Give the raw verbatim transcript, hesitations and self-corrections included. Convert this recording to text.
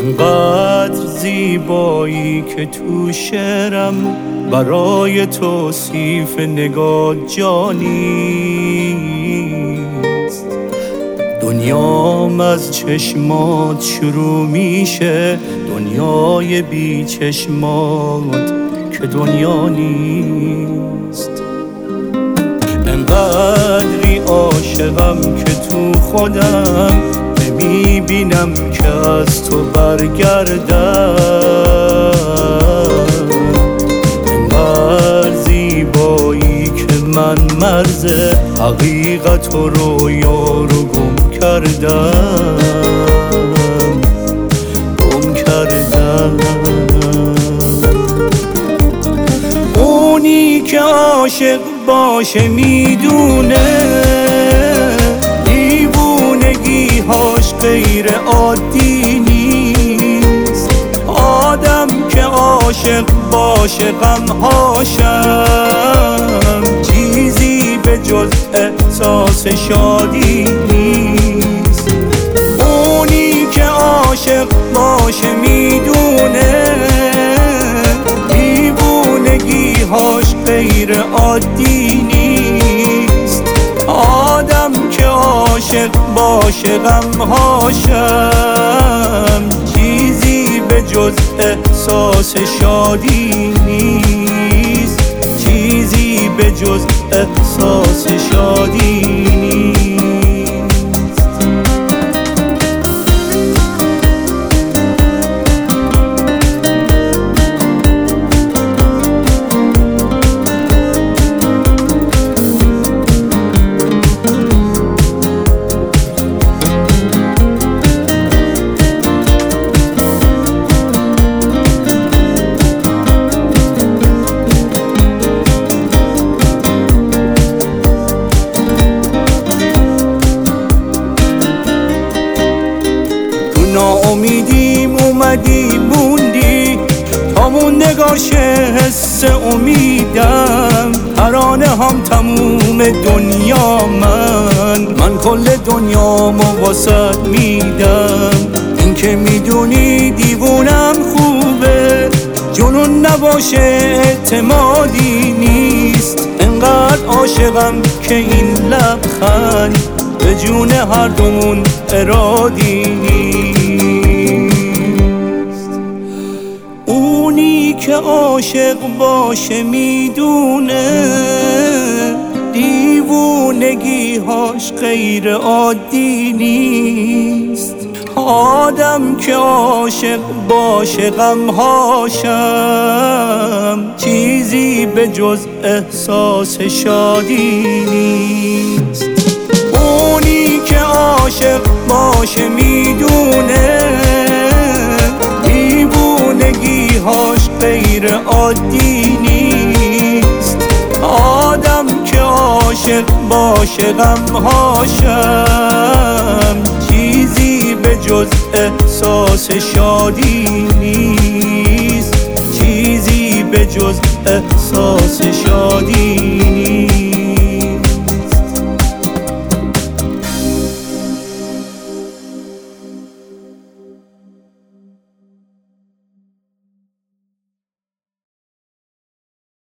انقدر زیبایی که تو شعرم برای توصیف نگاه جانیست. دنیام از چشمات شروع میشه، دنیای بی چشمات که دنیا نیست. انقدری عاشقم که تو خودم نمیبینم که از تو برگردم. انقدر زیبایی که من مرز حقیقت و رویا رو گم کردم گم کردم. اونی که عاشق باشه میدونه دیوونگی‌هاش غیر عادی نیست. آدم که عاشق باشه غم‌هاشم چیزی به جز احساس شادی نیست. اونی که عاشق باشه میدونه دیوونگی‌هاش غیر عادی نیست. آدم که عاشق باشه غم‌هاشم چیزی به جز احساس شادی نیست. چیزی به جز احساس شادی نیست. ناامیدیم اومدی موندی تا موندگار شه حس امیدم. ترانه هم تموم دنیا من من کل دنیامو واسط میدم. این که میدونی دیوونم خوبه جنون نباشه اعتمادی نیست. انقدر عاشقم که این لبخند به جون هر دومون ارادی نیست. اونی که عاشق باشه میدونه دیوونگی‌هاش غیر عادی نیست. آدم که عاشق باشه غم‌هاشم چیزی به جز احساس شادی نیست. اونی که عاشق باشه میدونه دیوونگی‌هاش غیر عادی نیست. آدم که عاشق باشه غم‌هاشم چیزی به جز احساس شادی نیست. چیزی به جز احساس شادی